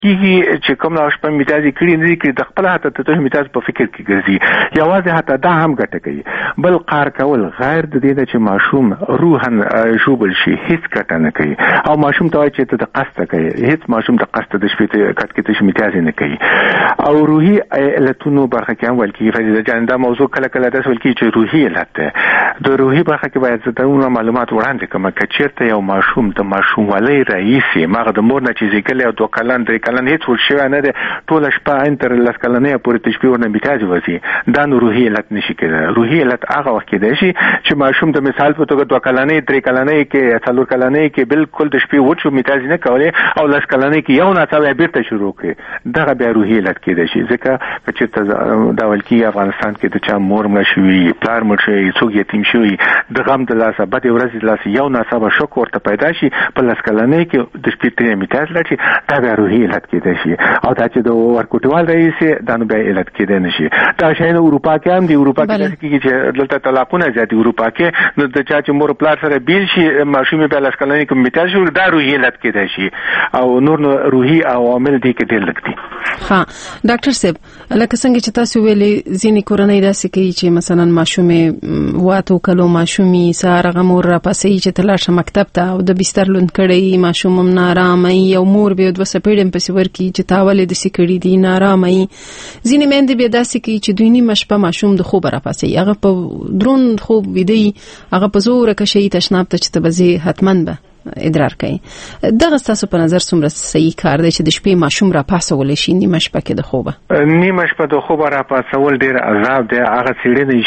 کیږي چې کوم لا شپه میتازي کړی نه کړی د خپل هاته ته میتاز په فکر کې ګرځي یوازې هاته دا هم ګټه کوي بل قار کول غیر د دې چې ماشوم روحن شوبل شي هیڅ ګټه نه کوي او ماشوم ته چې ته د قصد کوي هیڅ ماشوم د قصد د شپې کټ کې ته میتازي نه کوي او روحي علتونو برخه کې هم ولکې فریضه جان دا موضوع کله کله د ولکې چې روحي علت د روحي برخه کې باید زده معلومات وړاندې کوم کچېرته یو ماشوم د ماشوم ولې رئیسي ماغه د مور نه چې ځکه او 2 کلن 3 کلن هیڅ ورشي نه ده ټول شپه انتر لاس کلنې پورې تشبيه ورنه میتاج وسی دا نو روحي علت نشي کېده روحي علت هغه وخت کې دی چې ماشوم د مثال په توګه 2 کلنې 3 کلنې کې 4 کلنې کې بالکل د شپې وچو میتاج نه کولای او لاس کلنې کې یو نه څه بیرته شروع کړي دغه بیا روحي علت کېده شي ځکه چې دا ولکې افغانستان کې د چا مور مړ شوی پلار مړ شوی څوک یتیم شوی د غم د لاسه بد ورځ د لاسه یو نه څه شوک ورته پیدا شي په لاس کلنې کې د شپې میتاج لټي دا بیا روحي علت کېده شي او دا چې د ورکوټوال رئیس دا نو به علت کېده نشي دا شاید اروپا کې هم دی اروپا کې چې دلته طلاقونه زیات اروپا کې نو د چا چې مور پلار سره بیل شي ماشومې په لاس کلنې کې میتاج شو دا روحي علت کېده شي او نور روحي عوامل دي کې ډېر لګتي ها ډاکټر صاحب لکه څنګه چې تاسو ویلي ځینې کورنۍ داسې کوي چې مثلا ماشومې واته کلو ماشومې ساره غمور را پاسې چې تلاشه مکتب ته او د بستر لوند کړي ماشوم نارامه یو مور به د وسپېډم په سور کې چې تاولې د سکړې دي نارامه ځینې مېندې به داسې کوي چې دوی نیمه شپه ماشوم د خوب را پاسې هغه په درون خوب ویدي هغه په زور کې شي تشناب ته چې تبزي حتمن به ادرار کوي دغه تاسو په نظر څومره صحیح کار دی چې د شپې ماشوم را پاسول شي نیمه شپه کې د خوبه نیمه شپه د خوبه را پاسول ډیر عذاب دی هغه سړی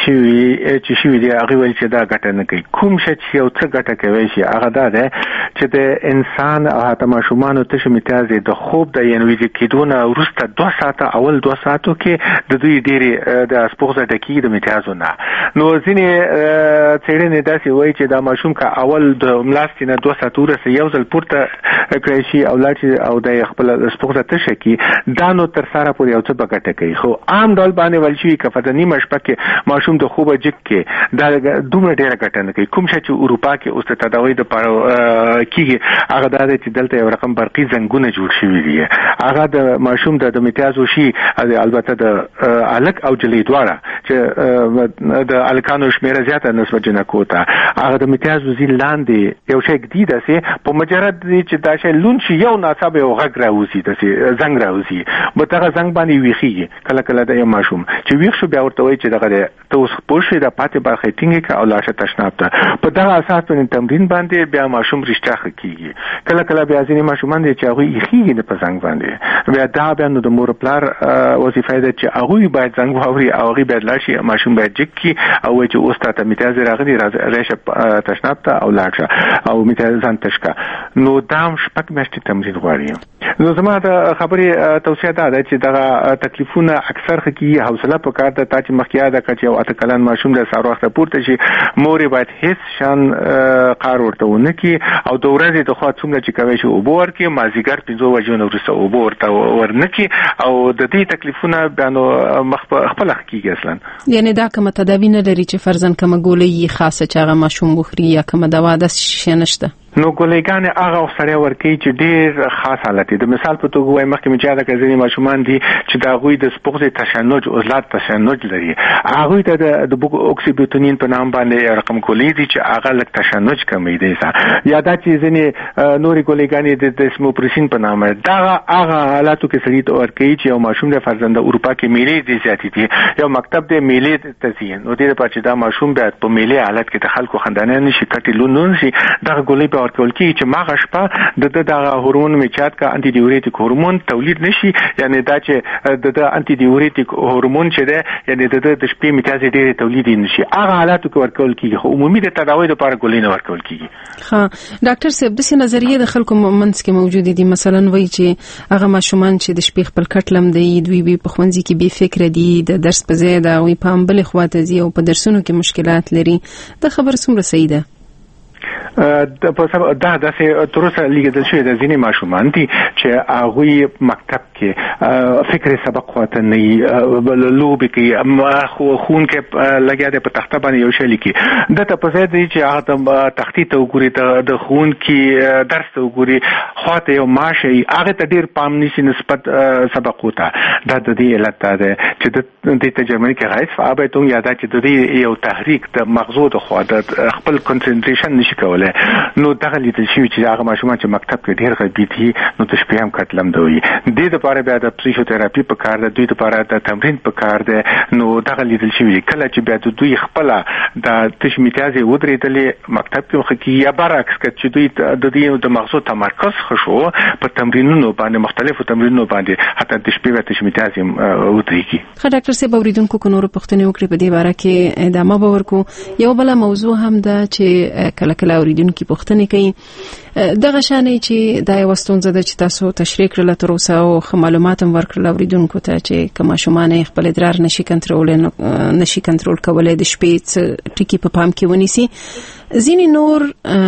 چې شي دی هغه ویل چې دا ګټه نه کوي کوم شي چې یو څه ګټه کوي شي هغه دا دی چې د انسان هغه ماشومان ته شمیتاز د خوب د ینوي کېدونه ورسته 2 ساعته اول 2 ساعتو کې د دوی ډیره د سپوغه ډکی د میتازونه نو ځینې څېړنې داسې وایي چې دا ماشوم کا اول د ملاستینه 2 ساتوره یو ځل پورته کړی شي او لاړ او د خپل سپوغه تشه کی دا نو تر سره پورې یو څه بغټه کوي خو عام ډول باندې ول شي کفه د نیمه شپه کې ماشوم د خوبه جک کې دا دومره ډیره ګټه نه کوي کوم چې اروپا کې اوس ته تداوی د پاره کیږي هغه د چې دلته یو رقم برقي زنګونه جوړ شوی دي هغه د ماشوم د میتازو شي البته د الک او جلی دواړه چې د الکانو شمیره زیاته نسبت جنکو ته هغه د میتازو زی لاندې یو شی جدید سي په مجرد چې دا شی لون شي یو ناڅاپه یو غږ راوځي د زنګ راوځي به دغه زنګ باندې ویخي کله کله د یو ماشوم چې ویښ شو بیا ورته وایي چې دغه ته اوس پوښي د پاتې برخه ټینګه او لاشه تشناب ته په دغه اساس په تمرین باندې بیا ماشوم رښتیا کیږي کله کله بیا ځینې ماشومان دي چې هغه یخي د په زنګ باندې بیا دا بیا نو د مور پلار وظیفه ده چې هغه باید زنګ ووري او هغه باید لاشي ماشوم باید جکی او چې اوس ته میتاز راغلي راشه تشناب ته او لاشه او میتاز ځان تشکا نو دام شپږ میاشتې تمرین غواړي نو زما د خبرې توصیه ده چې دغه تکلیفونه اکثر خکې حوصله پکار ده چې مخکې دا کچ یو اتکلن ماشوم د سار وخت پورته شي مور باید هیڅ شان قار ورته ونکي او د ورځې د خوا څومره چې کوي شي او بور کې مازیګر 15 بجو نو ورسته او ورته ورنکي او د دې تکلیفونه بیانو خپل حقیقي اصلا یعنی دا کومه تداوی نه لري چې فرضاً کومه ګولۍ خاصه چې هغه ماشوم بخوري یا کومه دوا د شي نشته نو ګولېګان هغه سره ورکی چې ډېر خاص حالت دی مثال په توګه وایم مخکې چې دا کزنی ماشومان دي چې دا غوي د سپوغه تشنج او زلات تشنج لري هغه ته د اوکسیبوتونین په نام باندې رقم ګولې دي چې هغه لک تشنج کمی دی یا دا چې ځنی نوري ګولېګان د اسموپریسین په نام دا هغه حالاتو کې سړي ته ورکی چې یو ماشوم د فرزند اروپا کې میلې دي زیاتې دي یو مکتب د میلې تزین نو دې په چې دا ماشوم بیا په میلې حالت کې د خلکو خندانه نشي کټي لونون شي دا ګولې ورکول کی چې ماغه شپه د هورمون میچات کا انټي ډیوريټیک هورمون تولید نشي یعنی دا چې د انټي ډیوريټیک هورمون چې ده یعنی د شپې میچات ډیره تولید نشي هغه حالاتو کې ورکول کیږي خو عمومي د تداوی لپاره ګولینه ورکول کیږي ها ډاکټر صاحب د نظریه د خلکو منځ کې موجود دي مثلا وایي چې هغه ماشومان چې د شپې خپل کټلم دی دوی به په خوندې کې بي فکر دي د درس په ځای دا وي په بل خواته دي او په درسونو کې مشکلات لري د خبر څومره صحیح ده دا داسې تر اوسه لیږدل شوی د ځینې ماشومان دي چې هغوی مکتب کې فکر سبق خواته نه لوبې کوي، خو ښوونکی لګیا دی په تخته باندې یو شی لیکي، دته په ځای دی چې هغه تختې ته وګوري، د ښوونکي درس ته وګوري، خواته یو ماشه هغه ته ډېر پام نیسي نسبت سبقو ته. دا د دې علت دا دی چې د دې ته جرمني کې Reizverarbeitung یا دا چې د دې یو تحریک د مغزو د خوا د خپل کنسنټریشن نشي کولای. نو دغه لیدل شوي چې هغه ماشومان چې مکتب کې ډېر غبي دي نو د شپې هم کټلم دوی دې لپاره بیا د پسیکوتراپي په کار ده، دوی لپاره د تمرین په کار ده. نو دغه لیدل شوي کله چې بیا د دوی خپل د تشمیتازي ودرېدلې مکتب کې وخت یا برعکس چې دوی د دې د مغزو تمرکز خشو په تمرینونو باندې مختلفو تمرینونو باندې حتی د شپې په تشمیتازي ودرېږي. خا ډاکټر صاحب اوریدونکو کو نور پښتنې وکړي په دې باره کې ادامه به ورکو. یو بل موضوع هم ده چې کله کله اوریدونکو پښتنې کوي دغه شانې چې دا یو ستونزه ده چې تاسو تشریح کړل تر اوسه او معلومات هم ورکړل اوریدونکو ته چې کوم شومان خپل ادرار نشي کنټرول کولای د شپې ټکی په پام کې ونیسي. ځینې نور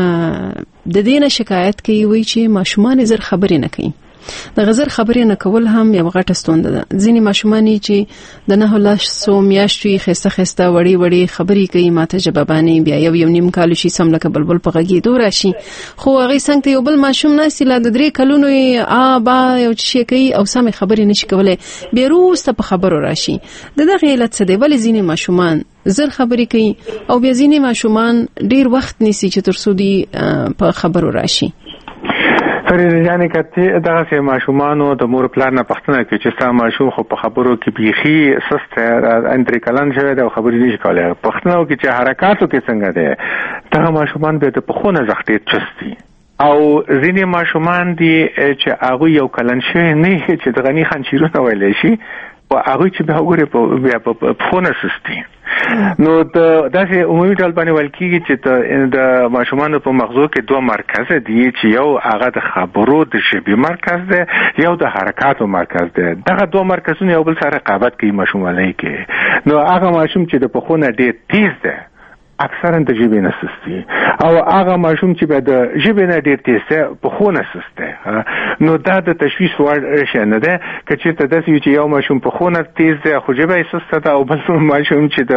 د دې نه شکایت کوي وایي چې ماشومان زر خبرې نه کوي. د غزر خبرې نه کول هم یو غټه ستونزه ده. ځینې ماشومان چې د 9 میاشتې خسته وړي خبرې کوي ماته جوابانی بیا یو نیم کال شي سم لکه بلبل په غږی راشي، خو هغه څنګه یو بل ماشوم ناسي لا د 3 کلونو با یو شي کوي او سم خبرې نشي کولای بیا روسته په خبرو راشي. دغه علت څه دی؟ ولې ځینې ماشومان زر خبرې کوي او بیا ځینې ماشومان ډیر وخت نیسي چې تر څو دی په خبرو راشي؟ یعنی کته دغه سه ماشومانو د مور پلان نه پښتنه کې چې ستا ماشوم خو په خبرو کې بيخي سسته انتری کلان شوی دا خبرې نشي کولای، پښتنو کې چې حرکاتو کې څنګه ده دغه ماشومان به په خونه زختې چستی او ځینې ماشومان دي چې هغه یو کلن شوی نه چې د غنی خنچیرونه ویلې شي او هغه چې به وګوره په فونه سستی. نو داسې عمومي ډول باندې ویل کېږي چې د ماشومانو په مغزو کې 2 مرکز دي چې یو هغه د خبرو د ژبې مرکز دی، یو د حرکاتو مرکز دی. دغه 2 مرکزونه یو بل سره رقابت کوي ماشومانه کې. نو هغه ماشوم چې د پخونه ډېر تیز دی اکثرا د ژبې نه سستی او هغه ماشوم چې به د ژبې نه ډېر تیز دی پخونه سستی. نو دا د تشویش وړ شی نه ده که چېرته داسې وي چې یو ماشوم پخونه تیز دی خو ژبه یې سسته ده او بل ماشوم چې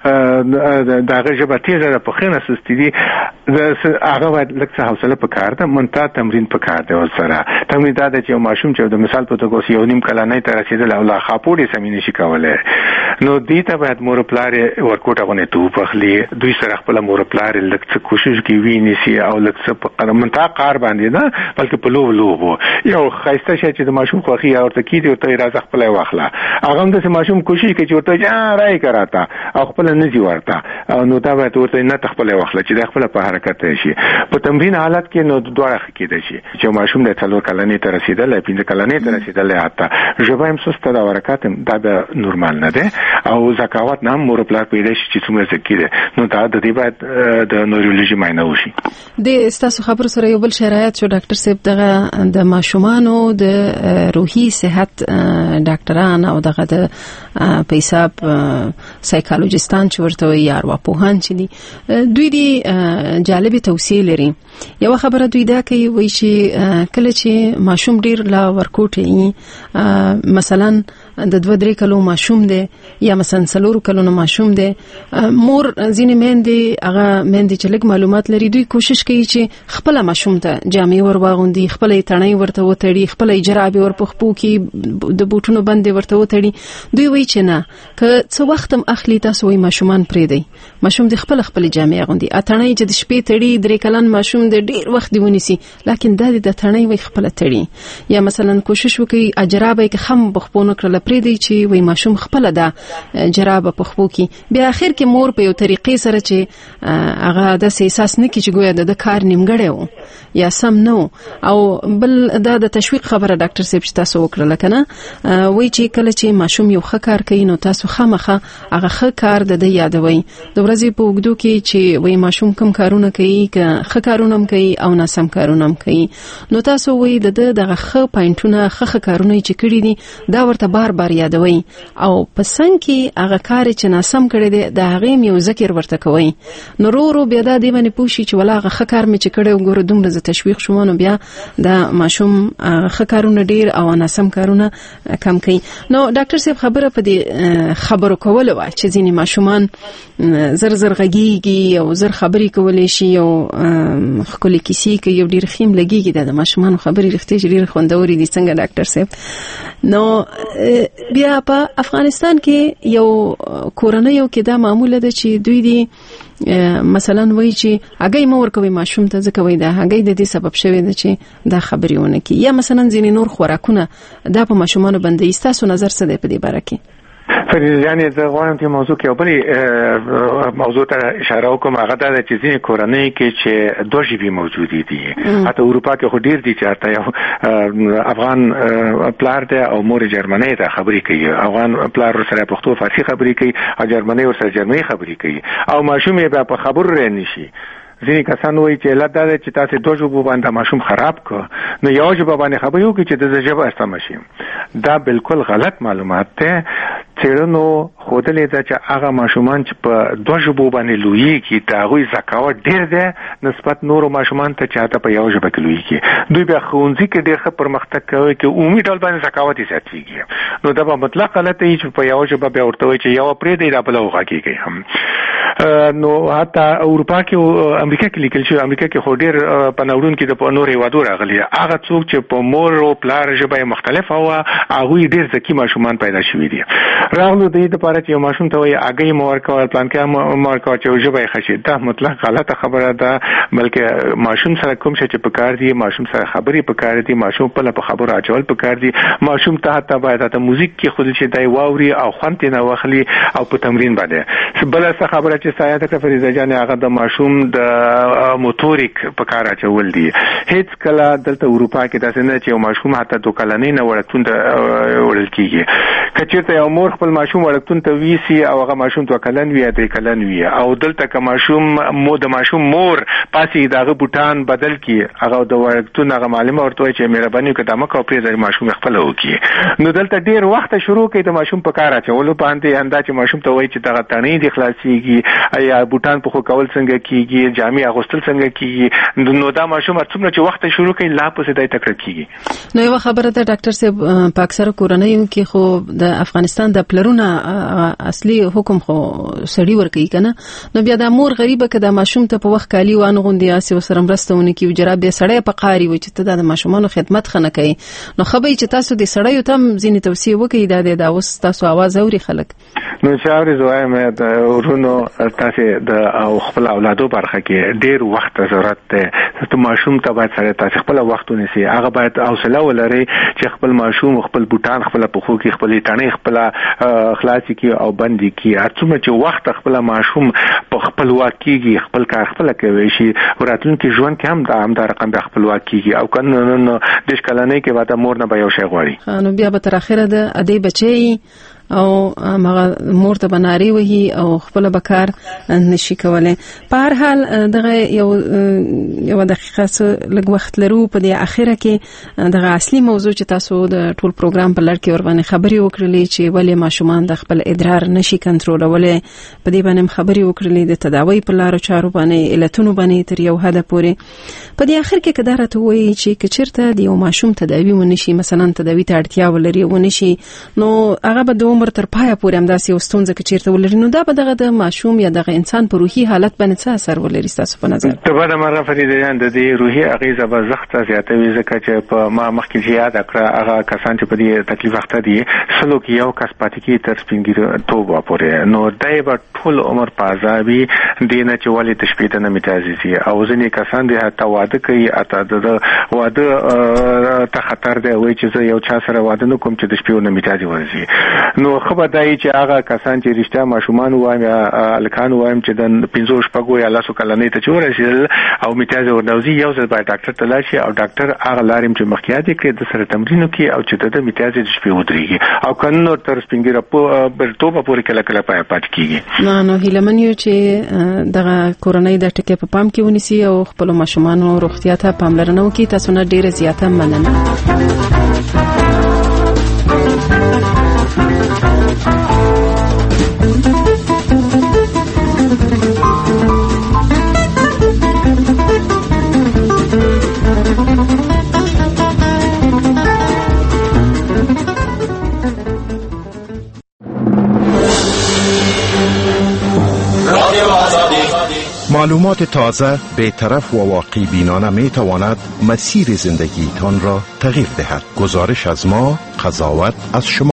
د هغه ژبه تیزه ده پخونه سستي دي، هغه باید لږ څه حوصله پکار ده، منتها تمرین پکار دی ورسره. تمرین دا ده چې یو ماشوم چې د مثال په توګه یو نیم کلنۍ ته رسېدلی او لا خاپوړې سمې نشي کولی نو دې ته باید مور پلار یې ورکوټه غونې توپ اخلي، دوی سره خپل مور پلار لږ څه کوشش کوي ویني او لږ څه په منتها کار باندې نه بلکې په لوبو یو ښایسته شی چې د ماشوم خوښي ورته کېږي ورته یې راځه خپله یې واخله. هغه هم داسې ماشوم کوشش کوي چې ورته رای کراته او خپله نه ځي ورته نو دا باید ورته نه ته خپله یې واخله چې دا خپله په حرکت شي. په تمرین حالت کې نو دواړه ښه کېدای شي چې ماشوم د 4 کلنۍ ته رسېدلی 5 کلنۍ ته رسېدلی حتی ژبه هم سسته ده او حرکات هم دا به نورمال نه دی او ذکاوت نه هم مور پلار پیدا شي چې څومره ذکي دی نو دا د دې باید د نورولوژي معاینه وشي. د ستاسو خبرو سره یو بل شرایط شو ډاکټر صاحب دغه د ماشومانو د روحي صحت ډاکټران او دغه د په حساب سایکولوژیستان چې ورته وایي ارواپوهان چې دي دوی دي جالب توصیه لري. یو خبره دوی دا کوي وایي چې کله چې ماشوم ډیر لا ورکوټي مثلا د 2-3 کلو ماشوم دی یا مثلا 4 کلو ماشوم دی مور ځینې مېندې هغه مېندې چې لږ معلومات لري دوی کوشش کوي چې خپل ماشوم ته جامې ور واغوندي، خپل تڼۍ ورته وتړي، خپل جرابې ور پخپو کې د بوټونو باندې ورته وتړي. دوی وایي چې نه که څه وخت هم اخلي تاسو وایي ماشومان پرېږدئ، ماشوم د خپل جامې اغوندي. تڼۍ چې د شپې تړي 3 کلن ماشوم د ډیر وخت دی ونیسي لکه د تڼۍ وایي خپل تړي یا مثلا کوشش وکړي جرابې کې خم بخپونه کړل پرېږدي چې وایي ماشوم خپل دا جرابه پخپو کې بیا اخر کې مور په یو طریقې سره چې هغه د احساس نه کی چې ګویا د کار نیمګړی وو یا سم نو او بل د تشویق خبره ډاکټر صاحب چې تاسو وکړه کنه وایي چې کله چې ماشوم یو ښه کار کوي نو تاسو خامخه هغه ښه کار د یادوي. د ورځې په وګړو کې چې وایي ماشوم کوم کارونه کوي که ښه کارونه هم کوي او ناسم کارونه هم کوي. نو تاسو وایي دغه ښه پاینټونه ښه کارونه چې کړی دي دا ورته بار بار یادوي او په څنګه کې هغه کار چې ناسم کړی دی د هغې یو ذکر ورته کوي. نو ورو بیا دا دی باندې پوښي چې ولا هغه ښه کار مې چې کړی وګوره دومره زه تشویق شوم، نو بیا د ماشوم ښه کارونه ډیر او ناسم کارونه کم کوي. نو ډاکټر صاحب خبره په دې خبرو کولو وه چې ځینې ماشومان زر غږیږي او زر خبرې کولی شي او ښکلې کیسې کوي او ډېر ښه هم لګېږي. دا د ماشومانو خبرې رښتیا چې ډېرې خوندورې دي. څنګه ډاکټر صاحب؟ نو بیا په افغانستان کې یو کورنیو کې دا معموله ده چې دوی دي مثلا وایي چې هګۍ مه ورکوئ ماشوم ته، ځکه وایي دا هګۍ د دې سبب شوی ده چې دا خبرې ونه کړي، یا مثلا ځینې نور خوراکونه دا په ماشومانو بندوي. ستاسو نظر څه دی په دې باره کې؟ فرید جانې زه غواړم چې موضوع کې یو بلې موضوع ته اشاره وکړم. هغه دا ده چې ځینې کورنۍ کې چې دوه ژبې موجودې دي، حتی اروپا کې خو ډېر دي چې حتی یو افغان پلار دی او مور جرمنۍ ته خبرې کوي، افغان پلار سره پښتو فارسي خبرې کوي او جرمنۍ ورسره جرمنۍ خبرې کوي او ماشوم یې په خبرو رې نشي. ځینې کسان وایي چې علت دا ده چې تاسې دوه ژبو باندې ماشوم خراب کړ، نو یو ژبه باندې خبرې وکړي چې د ژبه سمه شي. دا بالکل غلط معلومات ده. څېړنو ښودلې ده چې هغه ماشومان چې په دوه ژبو باندې لویېږي د هغوی ذکاوت ډېر دی نسبت نورو ماشومان ته چې هغه په یو ژبه کې لویېږي. دوی بیا ښوونځي کې ډېر ښه پرمختګ کوي چې عمومي ډول باندې ذکاوت یې زیاتېږي. نو دا به مطلق غلطه وي چې په یو ژبه بیا ورته وایي چې یوه پرېږدئ دا بله وغږېږئ هم. نو حتی اروپا کې او امریکا کې لیکل شوی، امریکا کې خو ډېر په نوړونکو د په نور هېوادو راغلي، هغه څوک چې په مور او پلار ژبه یې مختلفه وه هغوی ډېر ذکي ماشومان پیدا شوي دي. راغلو د دې دپاره چې یو ماشوم ته وایي هګۍ مه ورکوه، پلانکۍ مه ورکوه چې ژبه یې ښه شي، دا مطلق غلطه خبره ده. بلکې ماشوم سره کوم شی چې پکار دي، ماشوم سره خبرې پکار دي، ماشوم خپله په خبرو اچول پکار دي. ماشوم ته حتی باید حتی موزیک کېښودل چې دی واوري او خوند ترې نه واخلي او په تمرین باندې. بله څه خبره چې سایه کړه فریضه جانې، هغه د ماشوم د موتوریک په کار اچول دي. هیڅ کله دلته اروپا کې داسې نه چې یو ماشوم حتی 2 کلنۍ نه وړکتون ته وړل کېږي. که چېرته یو مور خپل ماشوم وړکتون ته ویسي او هغه ماشوم 2 کلن وي یا 3 کلن وي او دلته که ماشوم د ماشوم مور پاسې د هغه بوټان بدل کړي، هغه د وړکتون هغه معلمه ورته وایي چې مهرباني وکړه دا مه کوه، پرېږده ماشوم یې خپله وکړي. نو دلته ډېر وخته شروع کوي د ماشوم په کار اچولو باندې، همدا چې ماشوم ته وایي چې دغه تڼۍ دې خلاصېږي یا بوټان په خو کول څنګه کېږي، جامې اغوستل څنګه کېږي. نو دا ماشوم څومره چې وخت شروع کوي لا پسې دی تکړه کېږي. نو یو خبره ده ډاکټر صاحب، په اکثره کورنیو کې خو د افغانستان د پلرونه اصلي حکم خو سړی ورکوي کنه، نو بیا د مور غریبه که د ماشوم ته په وخت کالي وانغوندي اسې ورسره مرسته ونه کړي، جراب بیا سړی په قاري وي چې ته دا د ماشومانو خدمت ښه نه کوي. نو ښه به وي چې تاسو د سړیو ته هم ځینې توصیې وکړئ دا اوس تاسو اواز اوري خلک. نو چې اورې وایم د ورونو تاسې د خپل اولادو برخه کې ډېر وخت ضرورت دی. ته ماشوم ته باید سره تاسې خپل وخت ونیسئ، هغه باید حوصله ولرئ چې خپل ماشوم خپل بوټان خپل پښو کې خپل تڼۍ خپل خلاصي کې او بندي کې. څومره چې وخت خپل ماشوم په خپلواک کېږي، خپل کار خپل کوي شي، راتلونکي ژوند کې هم دا رقم به خپلواک کېږي. او کنه نو د کلنۍ کې به مور نه به یو شی غواړي، نو بیا به تر اخره د ادې بچي او هغه مور ته بناري وهي او خپل بکار نشي کولای. په هر حال دغه یو دقیقه لږ وخت لرو په دې اخره کې دغه اصلي موضوع چې تاسو د ټول پروګرام په لړ کې ور باندې خبرې وکړلې چې ولې ماشومان د خپل ادرار نشي کنټرولولای، په دې باندې خبرې وکړلې د تداوی په لارو چارو باندې، علتونو باندې تر یو حد پورې. په دې اخر کې کدا راته وایي چې کچرته د یو ماشوم تداوی ونشي، مثلا تداوی ته اړتیا ولري ونشي، نو هغه به د عمر تر پایه پورې همداسې یو ستونزه که چیرته ولري، نو دا به دغه د ماشوم یا دغه انسان په روحي حالت باندې څه اثر ولري ستاسو په نظر؟ ته به د مرغه فریده جان د دې روحي اغېزه به زښته زیاتوي، ځکه چې په ما مخکې چې یاد کړه هغه کسان چې په دې تکلیف اخته دي سلو کې یو کس پاتې کېږي تر سپینګیرتوب پورې، نو دی به ټول عمر په عذاب وي، دې نه چې ولې د شپې ته نه متازي شي. او ځینې کسان دي حتی واده کوي، حتی د واده ته خطر دی، وایي چې زه یو چا سره واده نه کوم چې د شپې نه متازي ورځي. نو نو خو به دای چې هغه کسان چې رښتیا ماشومان وایم یا الکان وایم چې د 15 شپږو یا لاسو کلنې ته چورشل او میتیاز ورنوزي یو ځل باید ډاکټر ته لاړ شي او ډاکټر هغه لاریم چې مخکې کړي د سره تمرین کوي او چې د میتیاز د شپې ودرېږي او کنه تر سپینګره په برتوبه پورې کله کله پات کیږي. نو هیلمن یو چې دغه کورونای د ټکي په پام کې ونیسي او خپل ماشومان روغتیا ته پاملرنه وکړي. تاسو نه ډیره زیاته مننه. معلومات تازه، بی‌طرف و واقعی بینانه می تواند مسیر زندگیتان را تغییر دهد. گزارش از ما، قضاوت از شما.